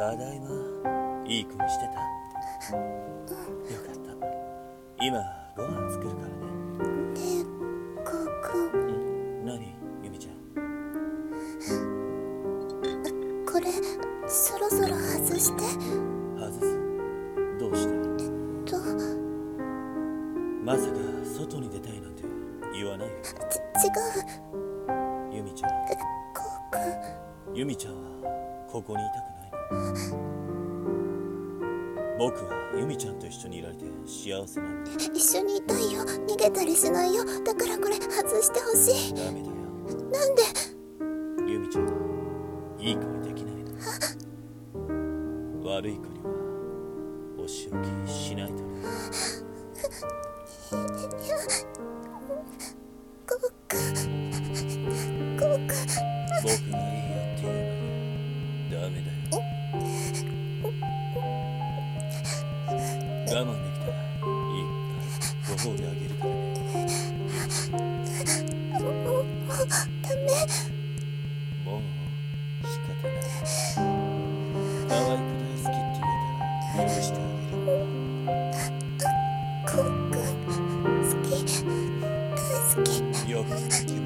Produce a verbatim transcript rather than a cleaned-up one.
ただいま。いい子にしてた？よかった。今ご飯作るからね。 ねえ、こうくん。 ん？何？ゆみちゃん。 これそろそろ外して。 外す？どうして？ えっとまさか外に出たいなんて言わないよね。 ち、違う。 ゆみちゃん。 え、こうくん。 ゆみちゃんはここにいたくないの？僕はゆみちゃんと一緒にいられて幸せなの。 一緒にいたいよ。逃げたりしないよ。だからこれ外してほしい。 ダメだよ。 なんで？ ゆみちゃんいい子にできないの。悪い子にはお仕置きしないとね。 こうくん、こうくん。 僕がいいよって言うのにダメだよ。我慢できたらいい子だ。ご褒美あげるからね。 もう、もうダメ。 もう仕方ない。可愛い子大好きって言えたら許してあげる。 こうくん、好き、大好き。 よく言